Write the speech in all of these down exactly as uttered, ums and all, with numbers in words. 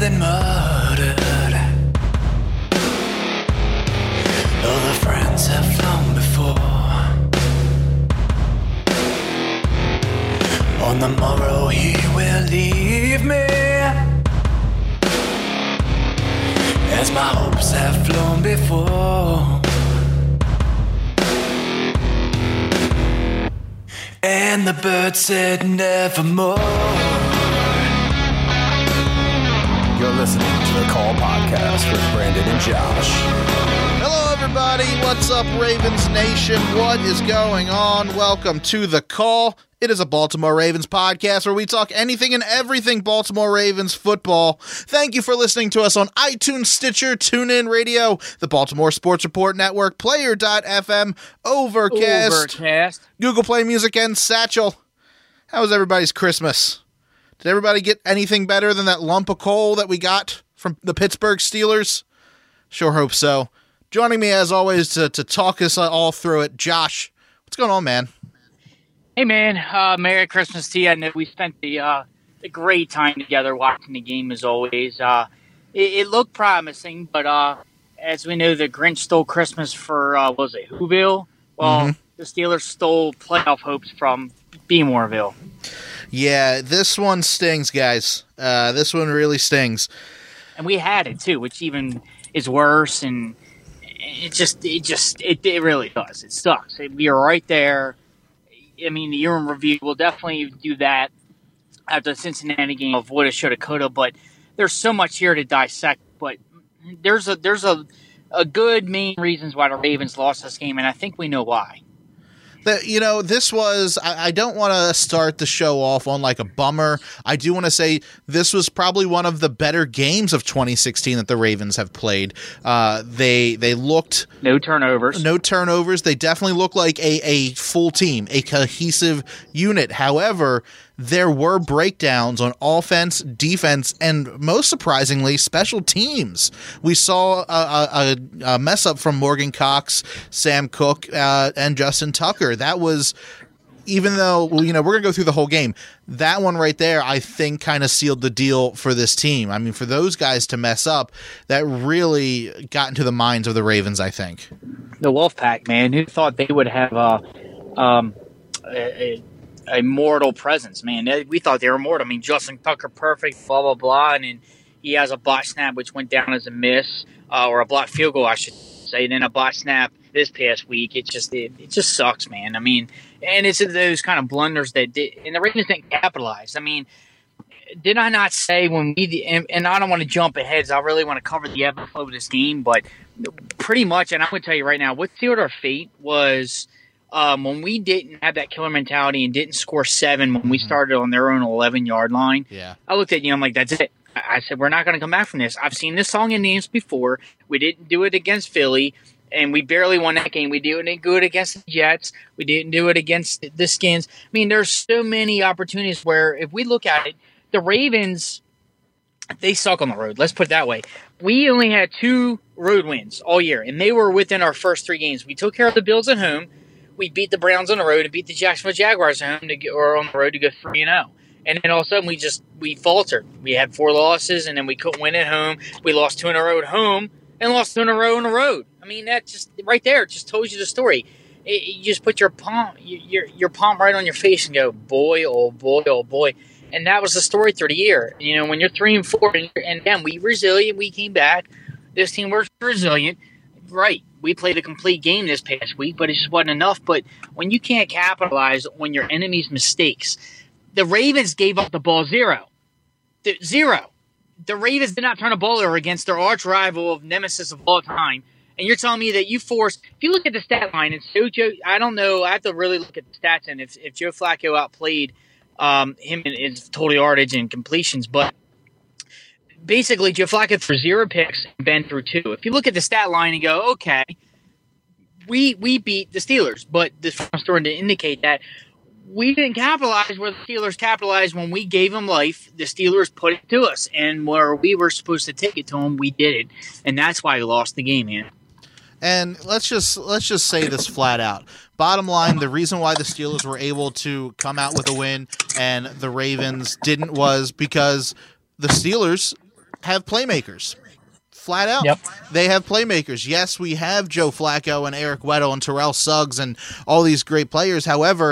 been murdered. All the friends have flown before. On the morrow he will leave me, as my hopes have flown before. And the bird said nevermore. You're listening to the Call Podcast with Brandon and Josh. Hello, everybody. What's up, Ravens Nation? What is going on? Welcome to The Call. It is a Baltimore Ravens podcast where we talk anything and everything Baltimore Ravens football. Thank you for listening to us on iTunes, Stitcher, TuneIn Radio, the Baltimore Sports Report Network, Player dot f m, Overcast, Overcast, Google Play Music, and Satchel. How was everybody's Christmas? Did everybody get anything better than that lump of coal that we got from the Pittsburgh Steelers? Sure hope so. Joining me, as always, to, to talk us all through it, Josh. What's going on, man? Hey, man. Uh, Merry Christmas to you. I know we spent the, uh, the great time together watching the game, as always. Uh, it, it looked promising, but uh, as we know, the Grinch stole Christmas for, uh, what was it, Whoville? Well, mm-hmm. The Steelers stole playoff hopes from Beemoreville. Yeah, this one stings, guys. Uh, this one really stings. And we had it, too, which even is worse, and it just, it just, it, it really does. It sucks. We were right there. I mean, the year in review, we'll definitely do that after the Cincinnati game of woulda, shoulda, coulda. But there's so much here to dissect. But there's a there's a, a good main reasons why the Ravens lost this game, and I think we know why. The, you know, this was, I, I don't want to start the show off on like a bummer. I do want to say this was probably one of the better games of twenty sixteen that the Ravens have played. Uh, they they looked... No turnovers. No turnovers. They definitely look like a, a full team, a cohesive unit. However, there were breakdowns on offense, defense, and most surprisingly, special teams. We saw a, a, a mess up from Morgan Cox, Sam Cook, uh, and Justin Tucker. That was, even though, well, you know, we're going to go through the whole game, that one right there, I think, kind of sealed the deal for this team. I mean, for those guys to mess up, that really got into the minds of the Ravens, I think. The Wolfpack, man, who thought they would have uh, um, a, a a mortal presence, man. We thought they were mortal. I mean, Justin Tucker, perfect, blah, blah, blah. And then he has a bot snap, which went down as a miss, uh, or a blocked field goal, I should say. And then a bot snap this past week. It just it, it just sucks, man. I mean, and it's those kind of blunders that did, and the Ravens didn't capitalize. I mean, did I not say when we, and, and I don't want to jump ahead, so I really want to cover the ebb and flow of this game, but pretty much, and I'm going to tell you right now, what sealed our fate was, Um, when we didn't have that killer mentality and didn't score seven when we started on their own eleven-yard line, yeah. I looked at you, I'm like, that's it. I, I said, we're not going to come back from this. I've seen this song in games before. We didn't do it against Philly, and we barely won that game. We didn't do it against the Jets. We didn't do it against the Skins. I mean, there's so many opportunities where if we look at it, the Ravens, they suck on the road. Let's put it that way. We only had two road wins all year, and they were within our first three games. We took care of the Bills at home. We beat the Browns on the road and beat the Jacksonville Jaguars at home to get, or on the road to go three and oh. And then all of a sudden we just we faltered. We had four losses, and then we couldn't win at home. We lost two in a row at home and lost two in a row on the road. I mean, that just right there just told you the story. It, you just put your palm your your palm right on your face and go, boy, oh boy, oh boy. And that was the story through the year. You know, when you're three and four, and, and again, we resilient. We came back. This team was resilient. Right. We played a complete game this past week, but it just wasn't enough. But when you can't capitalize on your enemy's mistakes, the Ravens gave up the ball zero. The, zero. The Ravens did not turn a ball over against their arch rival of nemesis of all time. And you're telling me that you forced – if you look at the stat line, and so Joe, I don't know. I have to really look at the stats and if, if Joe Flacco outplayed um, him in his total yardage and completions. But basically, Joe Flacco threw zero picks and Ben threw two. If you look at the stat line and go, okay, we we beat the Steelers. But this is starting to indicate that we didn't capitalize where the Steelers capitalized when we gave them life. The Steelers put it to us. And where we were supposed to take it to them, we did it. And that's why we lost the game, man. And let's just let's just say this flat out. Bottom line, the reason why the Steelers were able to come out with a win and the Ravens didn't was because the Steelers have playmakers. Flat out. Yep. They have playmakers. Yes, we have Joe Flacco and Eric Weddle and Terrell Suggs and all these great players. However,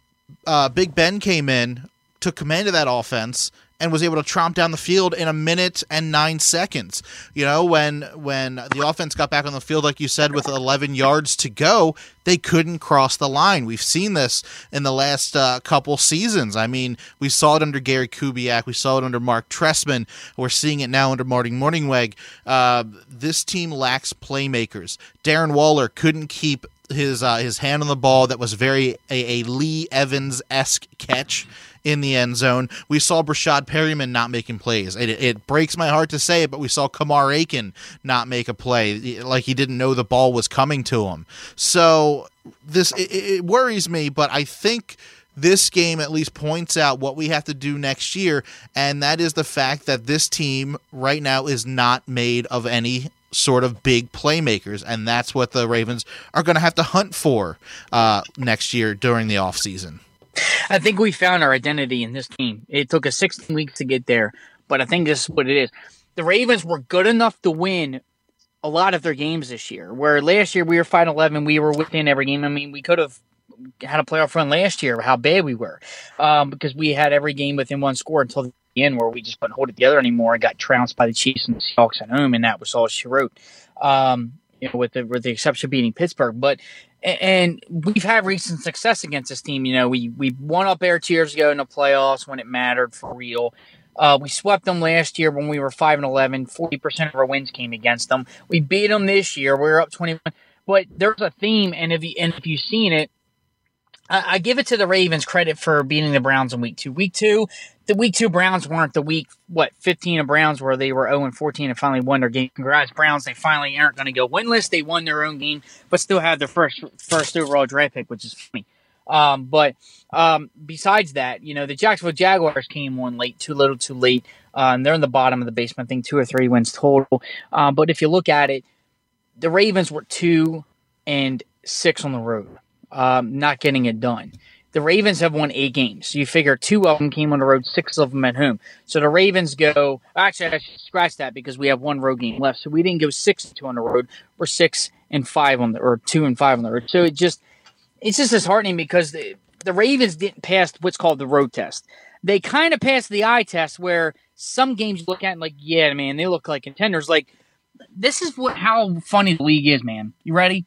uh, Big Ben came in, took command of that offense, and was able to tromp down the field in a minute and nine seconds. You know, when when the offense got back on the field, like you said, with eleven yards to go, they couldn't cross the line. We've seen this in the last uh, couple seasons. I mean, we saw it under Gary Kubiak. We saw it under Mark Trestman. We're seeing it now under Marty Morningweg. Uh, this team lacks playmakers. Darren Waller couldn't keep his uh, his hand on the ball. That was very a, a Lee Evans-esque catch in the end zone. We saw Brashad Perryman not making plays. It, it breaks my heart to say it, but we saw Kamar Aiken not make a play, like he didn't know the ball was coming to him. So this it, it worries me, but I think this game at least points out what we have to do next year, and that is the fact that this team right now is not made of any sort of big playmakers, and that's what the Ravens are going to have to hunt for uh, next year during the offseason. I think we found our identity in this team. It took us sixteen weeks to get there, but I think this is what it is. The Ravens were good enough to win a lot of their games this year, where last year we were five eleven, we were within every game. I mean, we could have had a playoff run last year, how bad we were, um, because we had every game within one score until the end where we just couldn't hold it together anymore and got trounced by the Chiefs and the Seahawks at home, and that was all she wrote, um, you know, with the, with the exception of beating Pittsburgh. But And we've had recent success against this team. You know, we, we won up there two years ago in the playoffs when it mattered for real. Uh, we swept them last year when we were five and eleven. forty percent of our wins came against them. We beat them this year. We were up twenty-one. But there's a theme, and if, you, and if you've seen it, I, I give it to the Ravens credit for beating the Browns in week two. Week two, the week two Browns weren't the week, what, fifteen of Browns where they were oh and fourteen and finally won their game. Congrats, Browns. They finally aren't going to go winless. They won their own game, but still have their first first overall draft pick, which is funny. Um, but um, besides that, you know, the Jacksonville Jaguars came on late, too little, too late. Uh, and they're in the bottom of the basement. I think two or three wins total. Um, but if you look at it, the Ravens were two and six on the road, um, not getting it done. The Ravens have won eight games. So you figure two of them came on the road, six of them at home. So the Ravens go – actually, I should scratch that because we have one road game left. So we didn't go six and two on the road. We're six and five on the – or two and five on the road. So it just – it's just disheartening because the, the Ravens didn't pass what's called the road test. They kind of passed the eye test where some games you look at and like, yeah, man, they look like contenders. Like, this is what how funny the league is, man. You ready?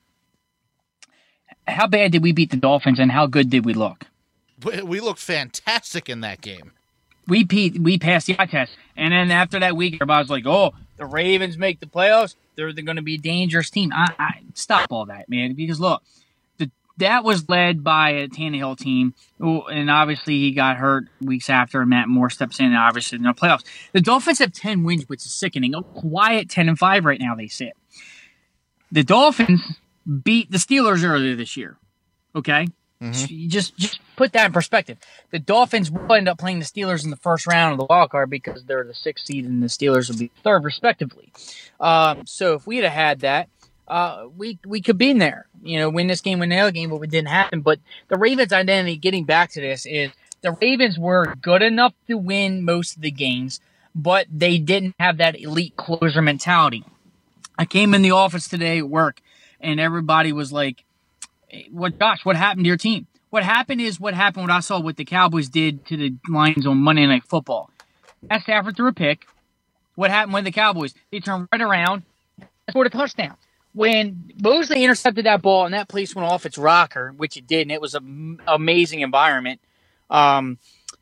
How bad did we beat the Dolphins, and how good did we look? We looked fantastic in that game. We beat, we passed the eye test, and then after that week, everybody's like, "Oh, the Ravens make the playoffs. They're, they're going to be a dangerous team." I, I stop all that, man. Because look, the, that was led by a Tannehill team, and obviously he got hurt weeks after, and Matt Moore steps in, and obviously in the playoffs. The Dolphins have ten wins, which is sickening. A quiet ten and five right now. They sit. The Dolphins beat the Steelers earlier this year. Okay? Mm-hmm. Just just put that in perspective. The Dolphins will end up playing the Steelers in the first round of the wild card because they're the sixth seed and the Steelers will be third, respectively. Um, so if we'd have had that, uh, we we could be in there. You know, win this game, win the other game, but it didn't happen. But the Ravens' identity, getting back to this, is the Ravens were good enough to win most of the games, but they didn't have that elite closer mentality. I came in the office today at work, and everybody was like, "What? Gosh, what happened to your team?" What happened is what happened. What I saw what the Cowboys did to the Lions on Monday Night Football. Matt Stafford threw a pick. What happened with the Cowboys? They turned right around and scored a touchdown. When Mosley intercepted that ball and that place went off its rocker, which it did, and it was an amazing environment. Um,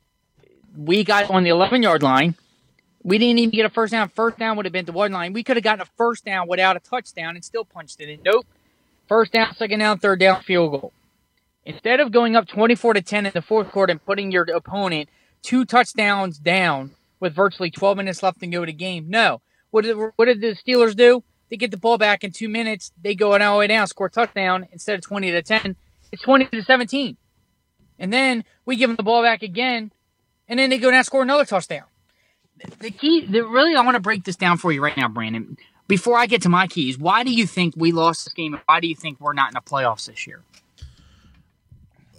we got on the eleven-yard line. We didn't even get a first down. First down would have been the one line. We could have gotten a first down without a touchdown and still punched it in. Nope. First down, second down, third down, field goal. Instead of going up twenty-four to ten in the fourth quarter and putting your opponent two touchdowns down with virtually twelve minutes left to go to game, no. What did, what did the Steelers do? They get the ball back in two minutes. They go all the way down, score a touchdown. Instead of twenty to ten, it's twenty to seventeen. And then we give them the ball back again, and then they go down and score another touchdown. The key, the, really, I want to break this down for you right now, Brandon. Before I get to my keys, why do you think we lost this game, and why do you think we're not in the playoffs this year?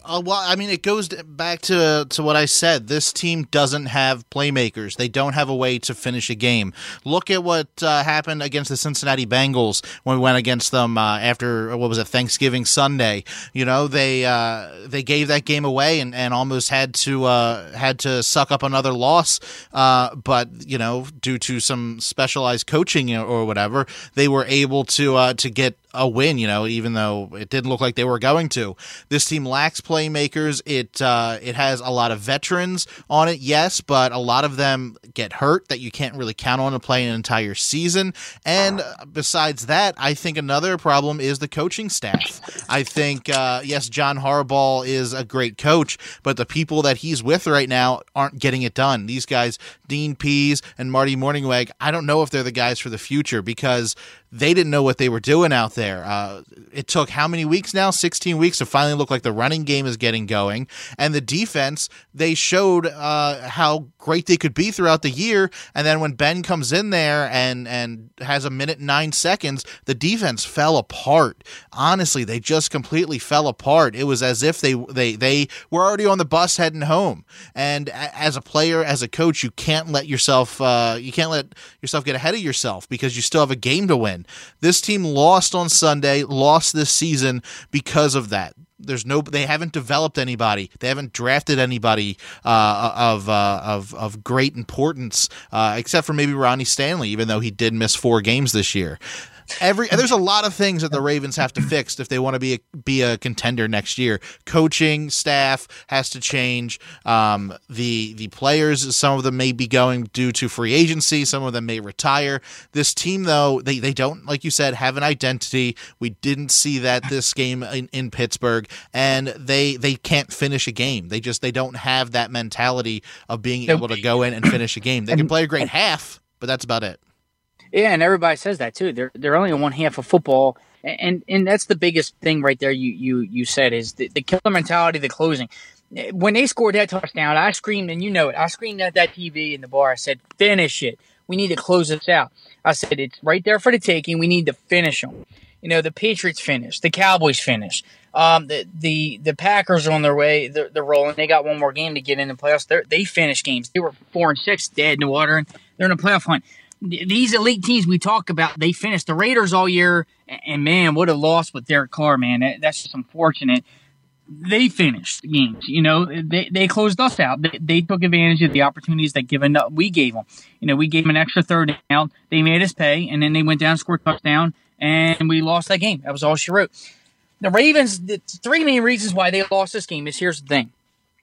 Uh, well, I mean, it goes back to to what I said. This team doesn't have playmakers. They don't have a way to finish a game. Look at what uh, happened against the Cincinnati Bengals when we went against them uh, after, what was it, Thanksgiving Sunday. You know, they uh, they gave that game away and, and almost had to uh, had to suck up another loss. Uh, but, you know, due to some specialized coaching or whatever, they were able to uh, to get a win, you know, even though it didn't look like they were going to. This team lacks playmakers. It uh, it has a lot of veterans on it, yes, but a lot of them get hurt that you can't really count on to play an entire season. And besides that, I think another problem is the coaching staff. I think, uh, yes, John Harbaugh is a great coach, but the people that he's with right now aren't getting it done. These guys, Dean Pease and Marty Mornhinweg, I don't know if they're the guys for the future because they didn't know what they were doing out there. Uh, it took how many weeks now? sixteen weeks to finally look like the running game is getting going. And the defense, they showed uh, how great they could be throughout the year. And then when Ben comes in there and, and has a minute and nine seconds, the defense fell apart. Honestly, they just completely fell apart. It was as if they, they, they were already on the bus heading home. And as a player, as a coach, you can't let yourself, uh, you can't let yourself get ahead of yourself because you still have a game to win. This team lost on Sunday, lost this season because of that. There's no, they haven't developed anybody. They haven't drafted anybody uh, of uh, of of great importance, uh, except for maybe Ronnie Stanley, even though he did miss four games this year. Every there's a lot of things that the Ravens have to fix if they want to be a, be a contender next year. Coaching staff has to change. Um, the the players, some of them may be going due to free agency. Some of them may retire. This team, though, they, they don't, like you said, have an identity. We didn't see that this game in, in Pittsburgh, and they they can't finish a game. They just they don't have that mentality of being able to go in and finish a game. They can play a great half, but that's about it. Yeah, and everybody says that too. They're they're only on one half of football, and and that's the biggest thing right there. You you you said is the, the killer mentality, the closing. When they scored that touchdown, I screamed, and you know it. I screamed at that T V in the bar. I said, "Finish it. We need to close this out." I said, "It's right there for the taking. We need to finish them." You know, the Patriots finished, the Cowboys finished, um, the the the Packers are on their way. They're, they're rolling. They got one more game to get in the playoffs. They're, they finished games. They were four and six, dead in the water, and they're in the playoff hunt. These elite teams we talk about, they finished. The Raiders all year, and man, what a loss with Derek Carr, man. That, that's just unfortunate. They finished games, you know. They they closed us out. They, they took advantage of the opportunities that given up we gave them. You know, we gave them an extra third down. They made us pay, and then they went down and scored a touchdown, and we lost that game. That was all she wrote. The Ravens, the three main reasons why they lost this game is here's the thing.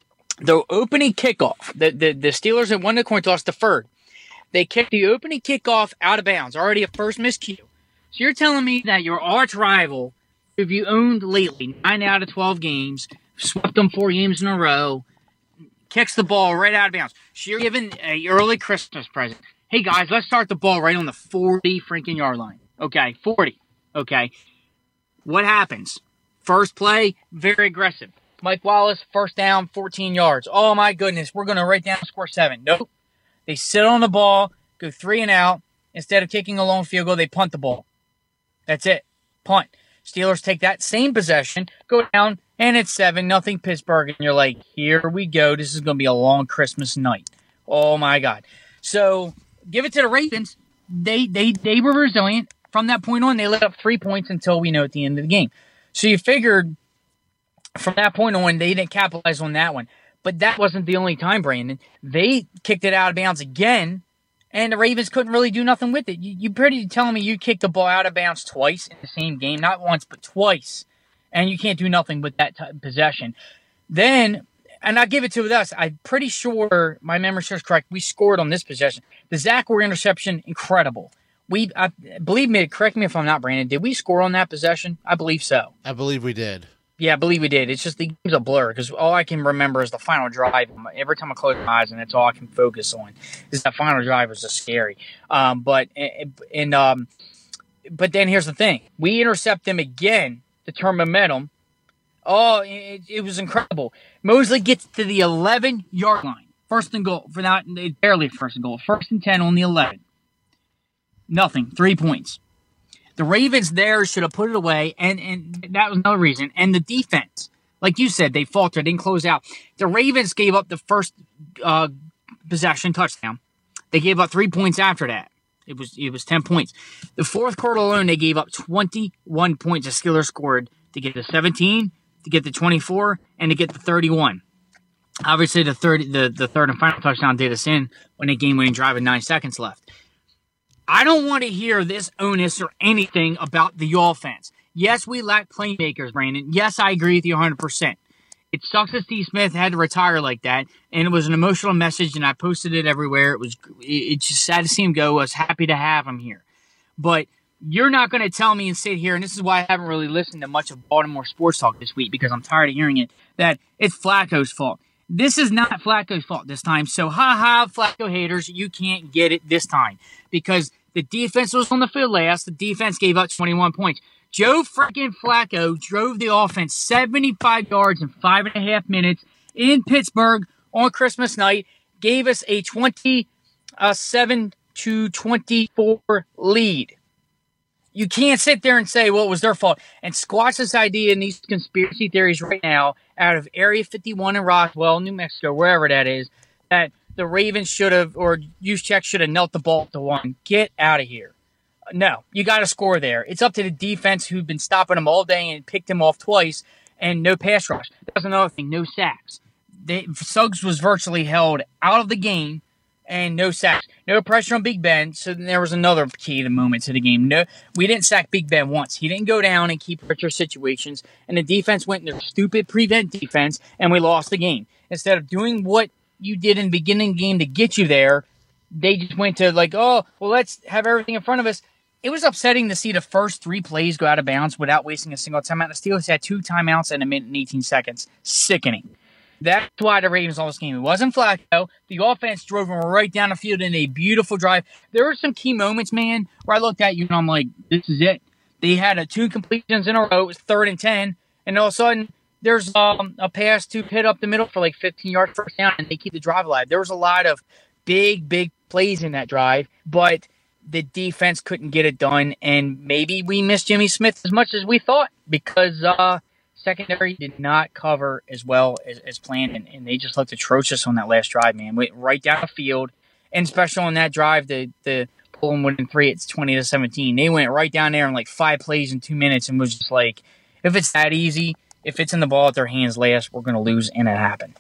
The opening kickoff, the, the, the Steelers that won the coin toss deferred. They kicked the opening kickoff out of bounds, already a first miscue. So you're telling me that your arch rival, who you owned lately, nine out of twelve games, swept them four games in a row, kicks the ball right out of bounds. So you're giving an early Christmas present. Hey, guys, let's start the ball right on the forty freaking yard line. Okay, forty. Okay. What happens? First play, very aggressive. Mike Wallace, first down, fourteen yards. Oh, my goodness, we're going to right down and score seven. Nope. They sit on the ball, go three and out. Instead of kicking a long field goal, they punt the ball. That's it. Punt. Steelers take that same possession, go down, and it's seven nothing Pittsburgh. And you're like, here we go. This is going to be a long Christmas night. Oh, my God. So give it to the Ravens. They they they were resilient. From that point on, they let up three points until we know at the end of the game. So you figured from that point on, they didn't capitalize on that one. But that wasn't the only time, Brandon. They kicked it out of bounds again, and the Ravens couldn't really do nothing with it. You, you pretty telling me you kicked the ball out of bounds twice in the same game, not once, but twice, and you can't do nothing with that t- possession. Then, and I give it to us, I'm pretty sure my memory serves correct, we scored on this possession. The Zach Orr interception, incredible. We, I, believe me, correct me if I'm not, Brandon, did we score on that possession? I believe so. I believe we did. Yeah, I believe we did. It's just the game's a blur because all I can remember is the final drive. Every time I close my eyes, and that's all I can focus on is that final drive was just scary. Um, but and um, but then here's the thing: we intercept them again to turn momentum. Oh, it, it was incredible. Mosley gets to the eleven yard line, first and goal for not barely first and goal, first and ten on the eleven. Nothing, three points. The Ravens there should have put it away, and, and that was another reason. And the defense. Like you said, they faltered, didn't close out. The Ravens gave up the first uh, possession touchdown. They gave up three points after that. It was it was ten points. The fourth quarter alone, they gave up twenty-one points. The Steelers scored to get to seventeen, to get to twenty-four, and to get to thirty-one. Obviously, the third the, the third and final touchdown did us in when a game-winning drive with nine seconds left. I don't want to hear this onus or anything about the offense. Yes, we lack playmakers, Brandon. Yes, I agree with you one hundred percent. It sucks that Steve Smith had to retire like that, and it was an emotional message, and I posted it everywhere. It was it's just sad to see him go. I was happy to have him here. But you're not going to tell me and sit here, and this is why I haven't really listened to much of Baltimore sports talk this week, because I'm tired of hearing it, that it's Flacco's fault. This is not Flacco's fault this time. So, ha-ha, Flacco haters, you can't get it this time, because the defense was on the field last. The defense gave up twenty-one points. Joe freaking Flacco drove the offense seventy-five yards in five and a half minutes in Pittsburgh on Christmas night, gave us a twenty-seven to twenty-four lead. You can't sit there and say, well, it was their fault, and squash this idea and these conspiracy theories right now out of Area fifty-one in Roswell, New Mexico, wherever that is, that the Ravens should have, or Juszczyk should have knelt the ball to one. Get out of here. No, you got to score there. It's up to the defense who've been stopping them all day and picked him off twice, and no pass rush. That's another thing, no sacks. They, Suggs was virtually held out of the game, and no sacks. No pressure on Big Ben, so there was another key to moment to the game. No, we didn't sack Big Ben once. He didn't go down and keep pressure situations, and the defense went in their stupid prevent defense, and we lost the game. Instead of doing what you did in the beginning of the game to get you there, they just went to like, oh, well, let's have everything in front of us. It was upsetting to see the first three plays go out of bounds without wasting a single timeout. The Steelers had two timeouts in a minute and eighteen seconds. Sickening. That's why the Ravens lost this game. It wasn't Flacco. The offense drove them right down the field in a beautiful drive. There were some key moments, man, where I looked at you and I'm like, this is it. They had a two completions in a row. It was third and ten. And all of a sudden, there's um, a pass to Pitt up the middle for like fifteen yards first down, and they keep the drive alive. There was a lot of big, big plays in that drive, but the defense couldn't get it done, and maybe we missed Jimmy Smith as much as we thought, because uh, secondary did not cover as well as, as planned, and, and they just looked atrocious on that last drive, man. Went right down the field, and especially on that drive, the the pulling within three, it's twenty to seventeen. They went right down there in like five plays in two minutes, and was just like, if it's that easy, if it's in the ball at their hands last, we're going to lose, and it happened.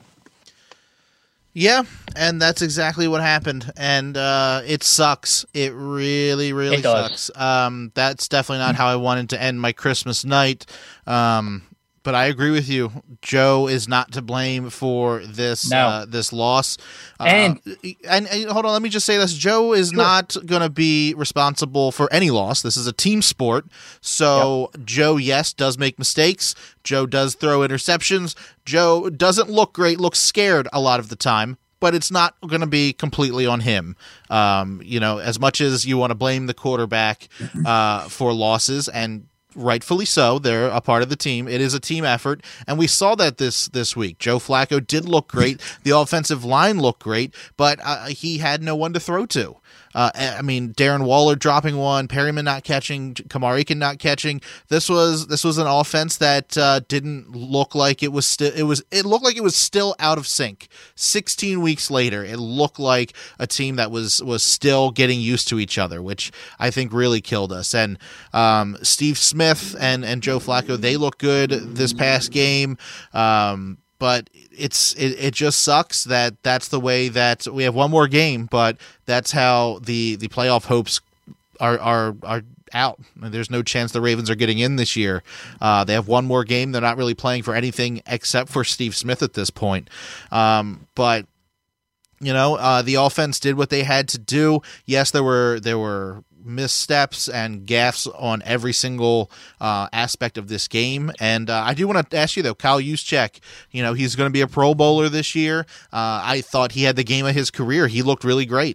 Yeah, and that's exactly what happened, and uh, it sucks. It really, really It does. sucks. Um, that's definitely not how I wanted to end my Christmas night. Um, but I agree with you. Joe is not to blame for this No. uh, this loss. Uh, And- and, and hold on, let me just say this: Joe is not going to be responsible for any loss. This is a team sport. So Joe, yes, does make mistakes. Joe does throw interceptions. Joe doesn't look great, looks scared a lot of the time. But it's not going to be completely on him. Um, you know, as much as you want to blame the quarterback uh, for losses, and rightfully so, they're a part of the team. It is a team effort, and we saw that this this week. Joe Flacco did look great. The offensive line looked great, but uh, he had no one to throw to. Uh, I mean, Darren Waller dropping one, Perryman not catching, Kamar Aiken not catching. This was this was an offense that uh, didn't look like it was still. It was it looked like it was still out of sync. Sixteen weeks later, it looked like a team that was was still getting used to each other, which I think really killed us. And um, Steve Smith and and Joe Flacco, they look good this past game. Um, But it's it, it just sucks that that's the way that we have one more game, but that's how the, the playoff hopes are are are out. There's no chance the Ravens are getting in this year. Uh, they have one more game. They're not really playing for anything except for Steve Smith at this point. Um, but you know, uh, the offense did what they had to do. Yes, there were there were. missteps and gaffes on every single uh, aspect of this game. And uh, I do want to ask you, though, Kyle Juszczyk, you know, he's going to be a Pro Bowler this year. Uh, I thought he had the game of his career. He looked really great.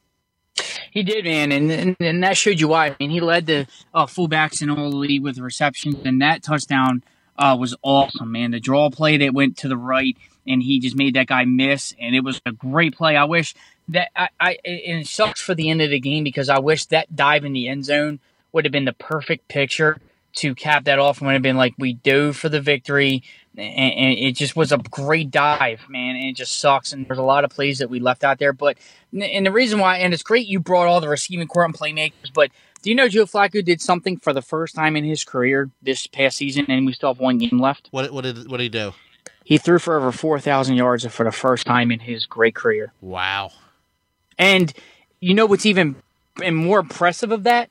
He did, man, and, and and that showed you why. I mean, he led the uh, fullbacks in all the league with receptions, and that touchdown uh, was awesome, man. The draw play that went to the right, and he just made that guy miss, and it was a great play. I wish that I, I and it sucks for the end of the game, because I wish that dive in the end zone would have been the perfect picture to cap that off, and would have been like, we dove for the victory. and, and it just was a great dive, man. And it just sucks. And there's a lot of plays that we left out there. But and the reason why, and it's great you brought all the receiving core and playmakers. But do you know Joe Flacco did something for the first time in his career this past season, and we still have one game left? What what did what did he do? He threw for over four thousand yards for the first time in his great career. Wow. And you know what's even and more impressive of that?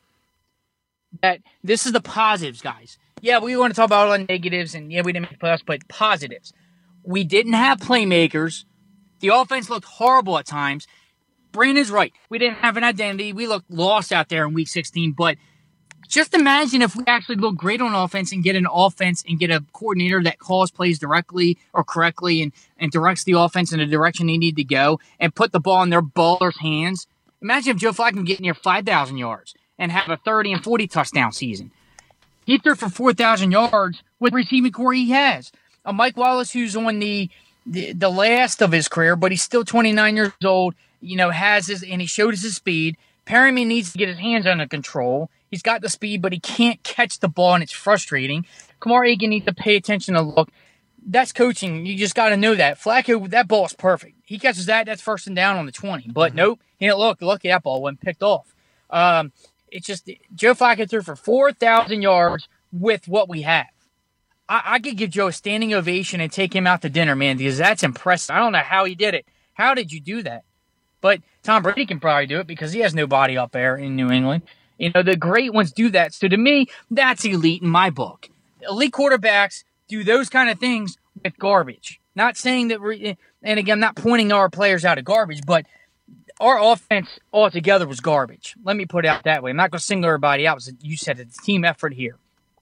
That this is the positives, guys. Yeah, we want to talk about all the negatives, and yeah, we didn't make the playoffs, but positives. We didn't have playmakers. The offense looked horrible at times. Brandon's right. We didn't have an identity. We looked lost out there in week sixteen, but just imagine if we actually look great on offense and get an offense and get a coordinator that calls plays directly or correctly and, and directs the offense in the direction they need to go and put the ball in their ballers' hands. Imagine if Joe Flacco can get near five thousand yards and have a thirty and forty touchdown season. He threw for four thousand yards with the receiving core he has. A Mike Wallace who's on the, the the last of his career, but he's still twenty-nine years old, you know, has his, and he showed us his speed. Perryman needs to get his hands under control. He's got the speed, but he can't catch the ball, and it's frustrating. Kamar Aiken needs to pay attention to look. That's coaching. You just got to know that. Flacco, that ball is perfect. He catches that, that's first and down on the twenty. But mm-hmm. nope, he didn't look. Look, that ball wasn't picked off. Um, it's just, Joe Flacco threw for four thousand yards with what we have. I, I could give Joe a standing ovation and take him out to dinner, man, because that's impressive. I don't know how he did it. How did you do that? But Tom Brady can probably do it because he has nobody up there in New England. You know, the great ones do that. So to me, that's elite in my book. Elite quarterbacks do those kind of things with garbage. Not saying that, we're, and again, I'm not pointing our players out of garbage, but our offense altogether was garbage. Let me put it out that way. I'm not going to single everybody out. You said it's a team effort here.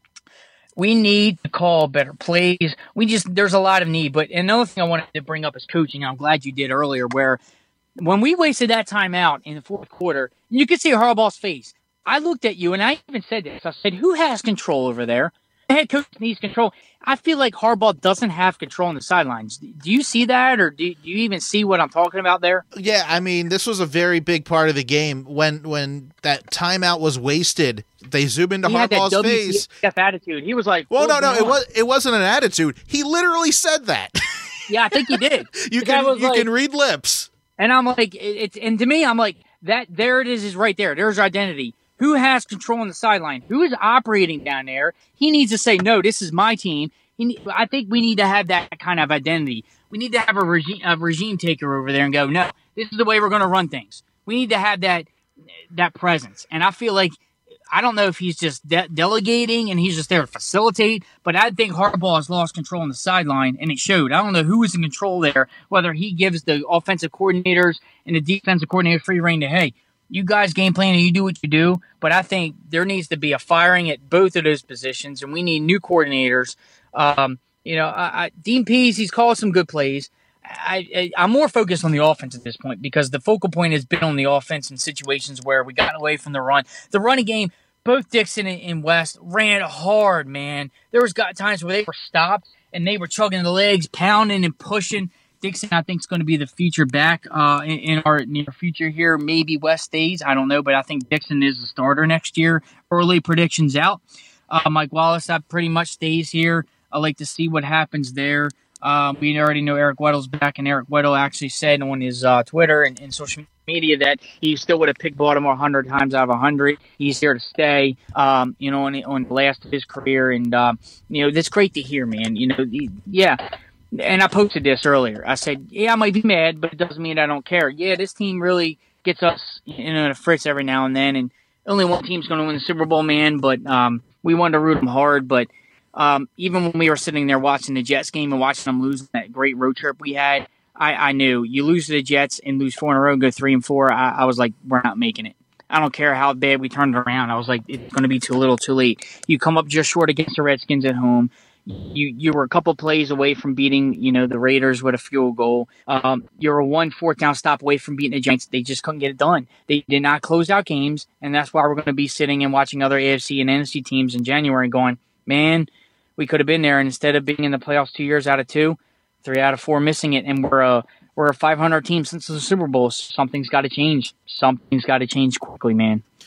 We need to call better plays. We just, there's a lot of need. But another thing I wanted to bring up is coaching. I'm glad you did earlier, where when we wasted that time out in the fourth quarter, you could see Harbaugh's face. I looked at you, and I even said this. I said, who has control over there? The head coach needs control. I feel like Harbaugh doesn't have control on the sidelines. Do you see that, or do you even see what I'm talking about there? Yeah, I mean, this was a very big part of the game. When when that timeout was wasted, they zoom into he Harbaugh's had that face. W T F attitude. He was like, well, no, no, on? it was it wasn't an attitude. He literally said that. Yeah, I think he did. you can you like, can read lips. And I'm like, it's and to me, I'm like, that. There it is, is right there. There's our identity. Who has control on the sideline? Who is operating down there? He needs to say, no, this is my team. He, I think we need to have that kind of identity. We need to have a regime, a regime taker over there and go, no, this is the way we're going to run things. We need to have that that presence. And I feel like, I don't know if he's just de- delegating and he's just there to facilitate, but I think Harbaugh has lost control on the sideline, and it showed. I don't know who is in control there, whether he gives the offensive coordinators and the defensive coordinators free rein to, hey, you guys game plan and you do what you do, but I think there needs to be a firing at both of those positions, and we need new coordinators. Um, you know, I, I, Dean Pease, he's called some good plays. I, I, I'm more focused on the offense at this point because the focal point has been on the offense in situations where we got away from the run. The running game, both Dixon and, and West ran hard, man. There was got times where they were stopped and they were chugging the legs, pounding and pushing. Dixon, I think, is going to be the feature back uh, in, in our near future here. Maybe West stays. I don't know, but I think Dixon is the starter next year. Early predictions out. Uh, Mike Wallace, that pretty much stays here. I like to see what happens there. Um, we already know Eric Weddle's back, and Eric Weddle actually said on his uh, Twitter and, and social media that he still would have picked Baltimore one hundred times out of one hundred. He's here to stay, um, you know, on, on the last of his career. And, um, you know, that's great to hear, man. You know, yeah. And I posted this earlier. I said, yeah, I might be mad, but it doesn't mean I don't care. Yeah, this team really gets us, you know, in a fritz every now and then. And only one team's going to win the Super Bowl, man. But um, we wanted to root them hard. But um, even when we were sitting there watching the Jets game and watching them lose that great road trip we had, I, I knew you lose to the Jets and lose four in a row and go three and four. I, I was like, we're not making it. I don't care how bad we turned it around. I was like, it's going to be too little, too late. You come up just short against the Redskins at home. You you were a couple plays away from beating, you know, the Raiders with a field goal. Um, you were a one fourth down stop away from beating the Giants. They just couldn't get it done. They did not close out games, and that's why we're going to be sitting and watching other A F C and N F C teams in January going, man, we could have been there. And instead of being in the playoffs two years out of two, three out of four missing it, and we're a, we're a five hundred team since the Super Bowl. Something's got to change. Something's got to change quickly, man.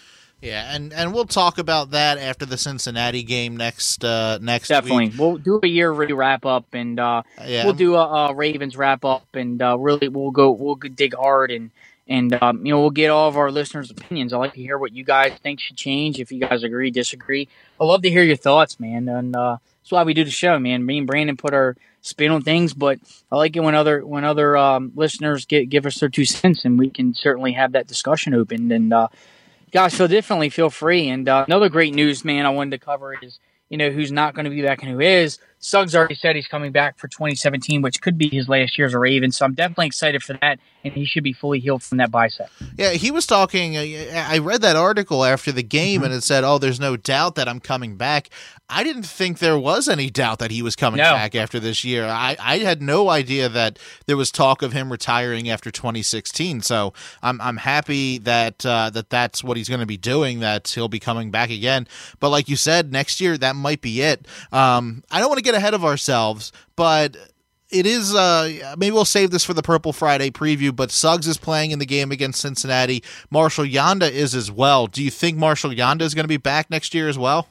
Yeah, and, and we'll talk about that after the Cincinnati game next uh, next Definitely. week. We'll do a year wrap up, and uh, Yeah. we'll do a, a Ravens wrap up, and uh, really we'll go we'll go dig hard, and and um, you know we'll get all of our listeners' opinions. I like to hear what you guys think should change. If you guys agree, disagree, I love to hear your thoughts, man. And uh, that's why we do the show, man. Me and Brandon put our spin on things, but I like it when other when other um, listeners get give us their two cents, and we can certainly have that discussion opened. And uh, guys, feel differently, feel free. And uh, another great news, man, I wanted to cover is, you know, who's not going to be back and who is. Suggs already said he's coming back for twenty seventeen, which could be his last year as a Raven. So I'm definitely excited for that, and he should be fully healed from that bicep. Yeah, he was talking. Uh, I read that article after the game, mm-hmm. and it said, oh, there's no doubt that I'm coming back. I didn't think there was any doubt that he was coming no. back after this year. I, I had no idea that there was talk of him retiring after twenty sixteen. So I'm I'm happy that uh, that that's what he's going to be doing, that he'll be coming back again. But like you said, next year, that might be it. Um, I don't want to get ahead of ourselves, but it is, uh, maybe we'll save this for the Purple Friday preview, but Suggs is playing in the game against Cincinnati. Marshall Yanda is as well. Do you think Marshall Yanda is going to be back next year as well?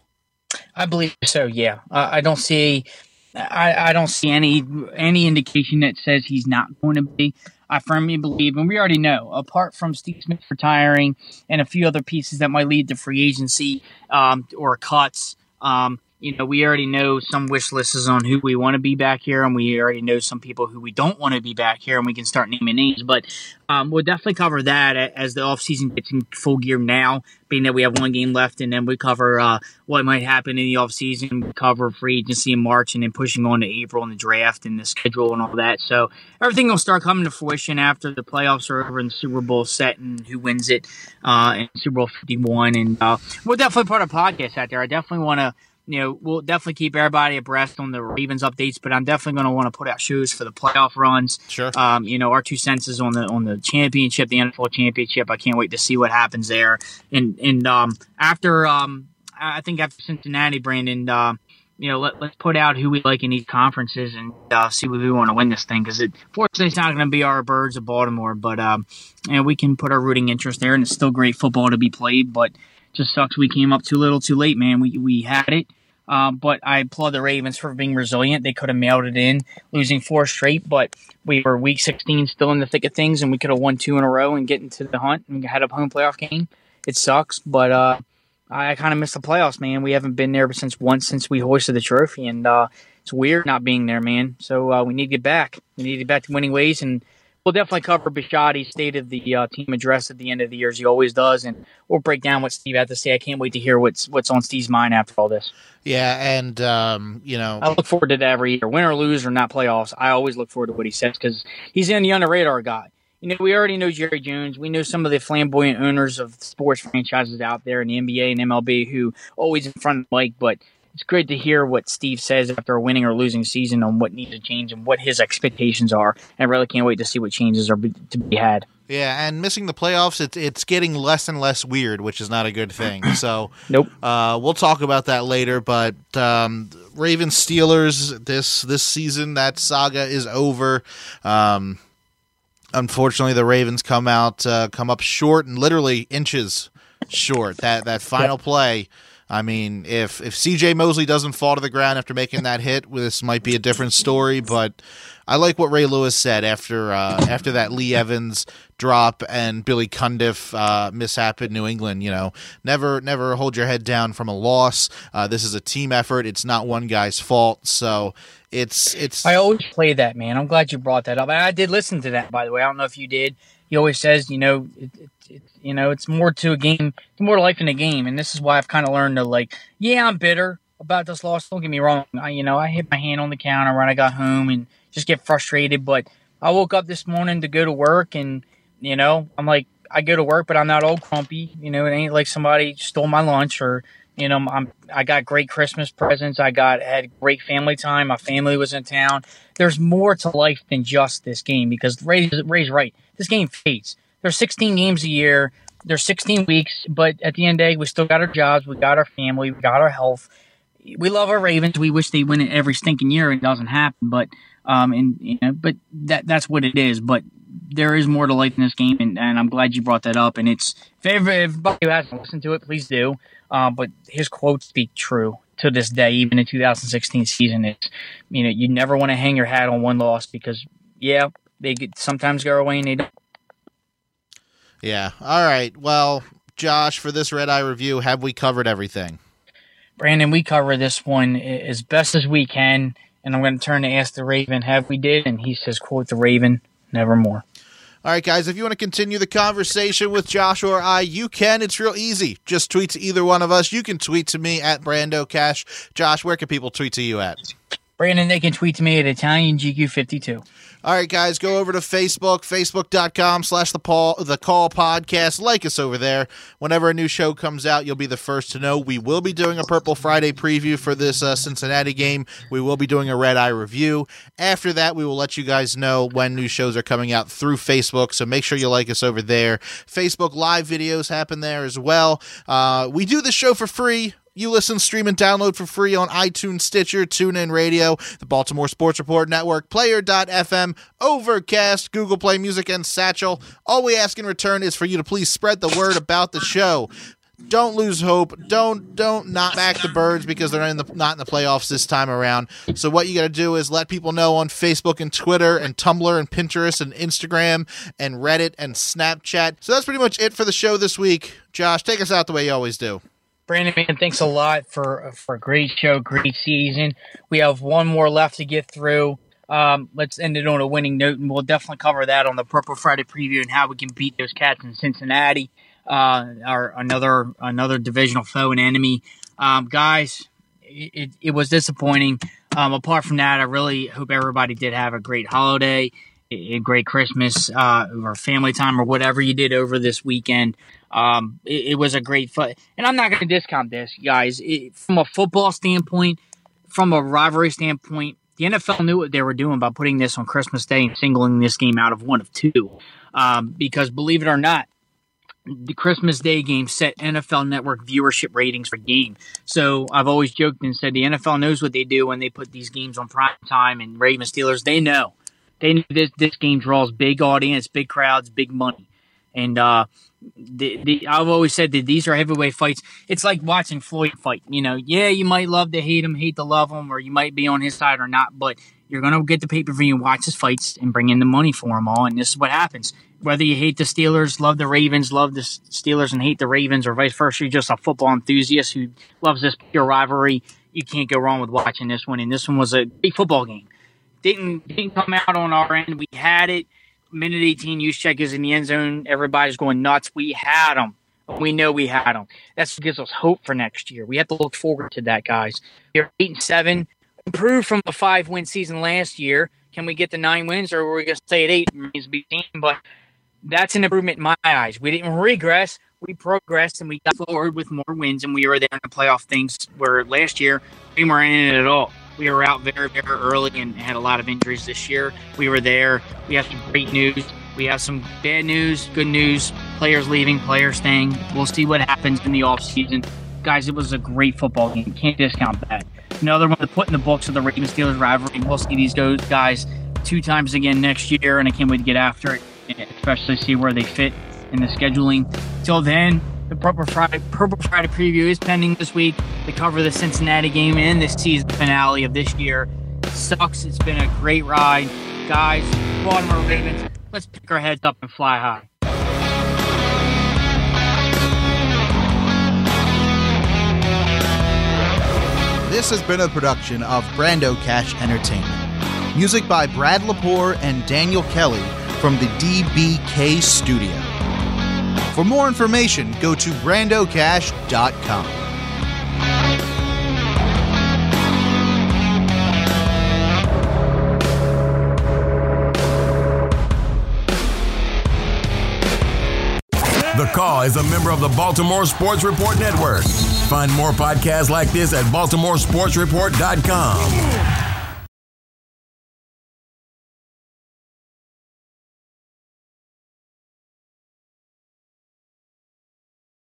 I believe so. Yeah, uh, I don't see, I, I don't see any any indication that says he's not going to be. I firmly believe, and we already know, apart from Steve Smith retiring and a few other pieces that might lead to free agency um, or cuts. Um, You know, we already know some wish lists on who we want to be back here, and we already know some people who we don't want to be back here, and we can start naming names. But um, we'll definitely cover that as the offseason gets in full gear now, being that we have one game left, and then we cover uh, what might happen in the offseason. We cover free agency in March, and then pushing on to April and the draft and the schedule and all that. So everything will start coming to fruition after the playoffs are over and the Super Bowl set and who wins it uh, in Super Bowl fifty-one. And uh, we'll definitely put a podcast out there. I definitely want to You know, we'll definitely keep everybody abreast on the Ravens updates, but I'm definitely going to want to put out shows for the playoff runs. Sure. Um, you know, our two cents is on the on the championship, the N F L championship. I can't wait to see what happens there. And and um, after um, I think after Cincinnati, Brandon, uh, you know, let, let's put out who we like in each conferences and uh, see who we want to win this thing. Because it, fortunately, it's not going to be our Birds of Baltimore, but um, you know, we can put our rooting interest there, and it's still great football to be played. But just sucks we came up too little, too late, man. We we had it. Um, but I applaud the Ravens for being resilient. They could have mailed it in, losing four straight, but we were week sixteen still in the thick of things, and we could have won two in a row and get into the hunt and had a home playoff game. It sucks, but uh, I kind of miss the playoffs, man. We haven't been there since once since we hoisted the trophy, and uh, it's weird not being there, man. So uh, we need to get back. We need to get back to winning ways, and we'll definitely cover Bisciotti's state of the uh, team address at the end of the year, as he always does, and we'll break down what Steve had to say. I can't wait to hear what's what's on Steve's mind after all this. Yeah, and, um, you know. I look forward to that every year. Win or lose or not playoffs, I always look forward to what he says because he's in the under-radar guy. You know, we already know Jerry Jones. We know some of the flamboyant owners of sports franchises out there in the N B A and M L B who always in front of the mic, but it's great to hear what Steve says after a winning or losing season on what needs to change and what his expectations are. And I really can't wait to see what changes are to be had. Yeah, and missing the playoffs, it's it's getting less and less weird, which is not a good thing. So, nope. Uh, we'll talk about that later. But um, Ravens Steelers this this season, that saga is over. Um, unfortunately, the Ravens come out uh, come up short and literally inches short. That that final yep. play. I mean, if if C J Mosley doesn't fall to the ground after making that hit, this might be a different story. But I like what Ray Lewis said after uh, after that Lee Evans drop and Billy Cundiff uh, mishap in New England. You know, never never hold your head down from a loss. Uh, this is a team effort. It's not one guy's fault. So it's it's. I always play that, man. I'm glad you brought that up. I did listen to that, by the way. I don't know if you did. He always says, you know, it, it, it, you know, it's more to a game, it's more life in a game, and this is why I've kind of learned to like, yeah, I'm bitter about this loss. Don't get me wrong. I, you know, I hit my hand on the counter when I got home and just get frustrated. But I woke up this morning to go to work, and you know, I'm like, I go to work, but I'm not all grumpy. You know, it ain't like somebody stole my lunch or. You know, I'm, I got great Christmas presents. I got had great family time. My family was in town. There's more to life than just this game because Ray's, Ray's right. This game fades. There's sixteen games a year. There's sixteen weeks, but at the end of the day, we still got our jobs. We got our family. We got our health. We love our Ravens. We wish they win it every stinking year. It doesn't happen, but um, and you know, but that that's what it is. But there is more to like in this game, and, and I'm glad you brought that up. And it's if everybody who hasn't listened to it, please do. Uh, but his quotes speak true to this day, even in two thousand sixteen season. It's, you know, you never want to hang your hat on one loss because, yeah, they get, sometimes go away and they don't. Yeah. All right. Well, Josh, for this Red Eye review, have we covered everything? Brandon, we cover this one as best as we can, and I'm going to turn to Ask the Raven, have we did? And he says, quote the Raven, nevermore. All right, guys, if you want to continue the conversation with Josh or I, you can. It's real easy. Just tweet to either one of us. You can tweet to me at Brando Cash. Josh, where can people tweet to you at? Brandon, they can tweet to me at Italian G Q fifty-two. All right, guys, go over to Facebook, facebook.com slash the Paul, the Call Podcast. Like us over there. Whenever a new show comes out, you'll be the first to know. We will be doing a Purple Friday preview for this uh, Cincinnati game. We will be doing a Red Eye review. After that, we will let you guys know when new shows are coming out through Facebook, so make sure you like us over there. Facebook live videos happen there as well. Uh, we do this show for free. You listen, stream, and download for free on iTunes, Stitcher, TuneIn Radio, the Baltimore Sports Report Network, Player dot f m, Overcast, Google Play Music, and Satchel. All we ask in return is for you to please spread the word about the show. Don't lose hope. Don't don't knock back the Birds because they're in the, not in the playoffs this time around. So what you got to do is let people know on Facebook and Twitter and Tumblr and Pinterest and Instagram and Reddit and Snapchat. So that's pretty much it for the show this week. Josh, take us out the way you always do. Brandon, man, thanks a lot for for a great show, great season. We have one more left to get through. Um, let's end it on a winning note, and we'll definitely cover that on the Purple Friday preview and how we can beat those Cats in Cincinnati, uh, our another another divisional foe and enemy. Um, guys, it, it, it was disappointing. Um, apart from that, I really hope everybody did have a great holiday, a, a great Christmas, uh, or family time, or whatever you did over this weekend. Um, it, it was a great fun, and I'm not going to discount this, guys. It, from a football standpoint, from a rivalry standpoint, the N F L knew what they were doing by putting this on Christmas Day and singling this game out of one of two. Um, because believe it or not, the Christmas Day game set N F L Network viewership ratings for game. So I've always joked and said the N F L knows what they do when they put these games on prime time, and Ravens Steelers, they know. They know this, this game draws big audience, big crowds, big money. And, uh, The, the, I've always said that these are heavyweight fights. It's like watching Floyd fight. You know, yeah, you might love to hate him, hate to love him, or you might be on his side or not, but you're going to get the pay-per-view and watch his fights and bring in the money for them all, and this is what happens. Whether you hate the Steelers, love the Ravens, love the Steelers and hate the Ravens, or vice versa, you're just a football enthusiast who loves this pure rivalry, you can't go wrong with watching this one, and this one was a big football game. Didn't, didn't come out on our end. We had it. Minute eighteen, Juszczyk is in the end zone. Everybody's going nuts. We had them. We know we had them. That's what gives us hope for next year. We have to look forward to that, guys. We're eight and seven, improved from a five-win season last year. Can we get the nine wins, or are we going to stay at eight? It remains to be seen, but that's an improvement in my eyes. We didn't regress. We progressed, and we got forward with more wins, and we were there in the playoff things where last year we weren't in it at all. We were out very, very early and had a lot of injuries this year. We were there. We have some great news. We have some bad news, good news, players leaving, players staying. We'll see what happens in the offseason. Guys, it was a great football game. Can't discount that. Another one to put in the books of the Ravens-Steelers rivalry. We'll see these guys two times again next year, and I can't wait to get after it, especially see where they fit in the scheduling. Till then, the Purple Friday, Purple Friday preview is pending this week to cover the Cincinnati game and this season finale of this year. It sucks. It's been a great ride. Guys, Baltimore Ravens, let's pick our heads up and fly high. This has been a production of Brando Cash Entertainment. Music by Brad Lepore and Daniel Kelly from the D B K Studio. For more information, go to brando cash dot com. The Call is a member of the Baltimore Sports Report Network. Find more podcasts like this at baltimore sports report dot com.